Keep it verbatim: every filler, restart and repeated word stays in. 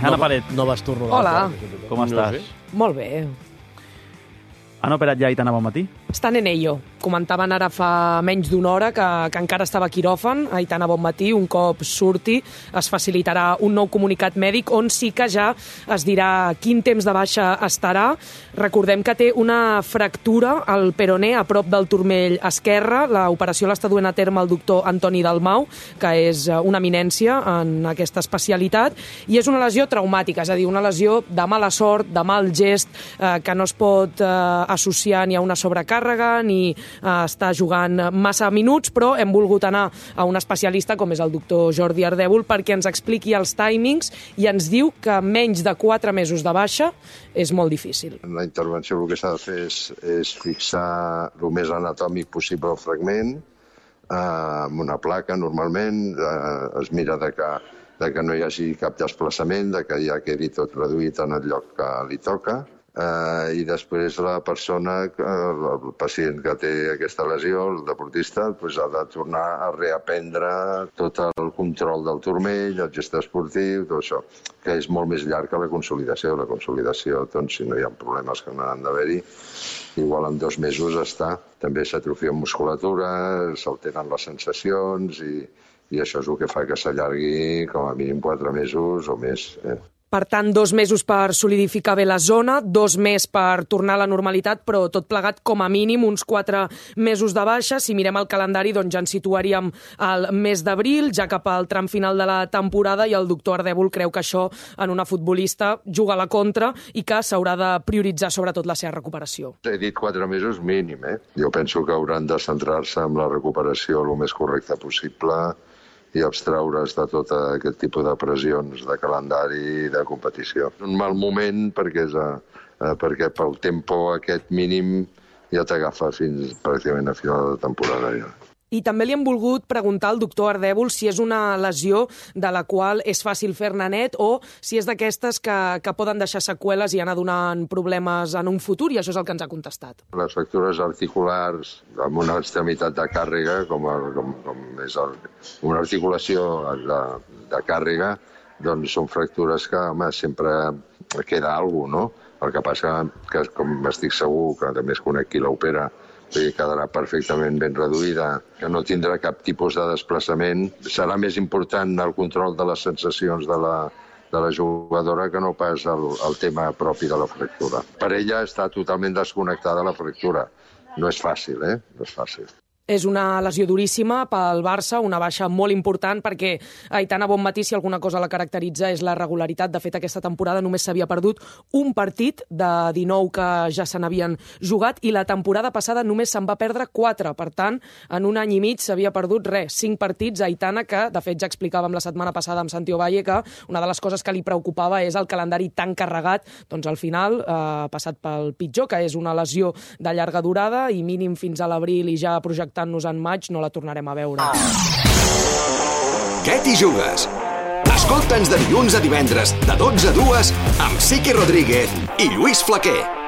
Anna Paret. No vas tornar. Hola. Com estàs? Molt bé. Han operat ja Aitana Bonmatí? Estan en ello. Comentaven ara fa menys d'una hora que, que encara estava a quiròfan, Aitana Bonmatí. Un cop surti es facilitarà un nou comunicat mèdic on sí que ja es dirà quin temps de baixa estarà. Recordem que té una fractura al peroné a prop del turmell esquerre. L'operació l'està duent a terme el doctor Antoni Dalmau, que és una eminència en aquesta especialitat, i és una lesió traumàtica, és a dir, una lesió de mala sort, de mal gest, eh, que no es pot eh, associar ni a una sobrecàrrega ni a estar jugant massa minuts, però hem volgut anar a un especialista com és el doctor Jordi Ardèvol perquè ens expliqui els timings i ens diu que menys de quatre mesos de baixa és molt difícil. En la intervenció el que s'ha de fer és, és fixar el més anatòmic possible el fragment eh, amb una placa normalment, eh, es mira de que, de que no hi hagi cap desplaçament, de que ja quedi tot reduït en el lloc que li toca. Uh, i després la persona, el pacient que té aquesta lesió, el deportista, pues, ha de tornar a reaprendre tot el control del turmell, el gest esportiu, tot això, que és molt més llarg que la consolidació. La consolidació, doncs, si no hi ha problemes que no han d'haver-hi, igual en dos mesos està. També s'atrofia musculatura, s'alteren les sensacions i, i això és el que fa que s'allargui com a mínim quatre mesos o més. Eh? Per tant, dos mesos per solidificar bé la zona, dos més per tornar a la normalitat, però tot plegat com a mínim uns quatre mesos de baixa. Si mirem el calendari, doncs ja ens situaríem al mes d'abril, ja cap al tram final de la temporada, i el doctor Ardèvol creu que això en una futbolista juga a la contra i que s'haurà de prioritzar sobretot la seva recuperació. He dit quatre mesos mínim, eh? Jo penso que hauran de centrar-se en la recuperació el més correcta possible i abstraure's de tot aquest tipus de pressions de calendari i de competició. Un mal moment perquè, és a, a, perquè pel tempo aquest mínim ja t'agafa fins pràcticament a final de temporada. Ja. I també li hem volgut preguntar al doctor Ardèvol si és una lesió de la qual és fàcil fer-ne net o si és d'aquestes que, que poden deixar seqüeles i anar donant problemes en un futur, i això és el que ens ha contestat. Les fractures articulars amb una extremitat de càrrega, com, el, com, com és el, una articulació de, de càrrega, doncs són fractures que, home, sempre queda alguna cosa, no? El que passa que, com estic segur, que també es conec qui l'opera, que quedarà perfectament ben reduïda, que no tindrà cap tipus de desplaçament. Serà més important el control de les sensacions de la, de la jugadora que no pas el, el tema propi de la fractura. Per ella està totalment desconnectada la fractura. No és fàcil, eh? No és fàcil. És una lesió duríssima pel Barça, una baixa molt important perquè Aitana Bonmatí, si alguna cosa la caracteritza, és la regularitat. De fet, aquesta temporada només s'havia perdut un partit de dinou que ja se n'havien jugat i la temporada passada només se'n va perdre quatre. Per tant, en un any i mig s'havia perdut res, cinc partits. Aitana, que de fet ja explicàvem la setmana passada amb Santi Ovalle que una de les coses que li preocupava és el calendari tan carregat. Doncs al final eh, ha passat pel pitjor, que és una lesió de llarga durada i mínim fins a l'abril i ja projectat nos en maig no la tornarem a veure. Què t'hi jugues? Escolta'ns de dilluns a divendres, de dotze a dues, amb Siqui Rodríguez i Lluís Flaquer.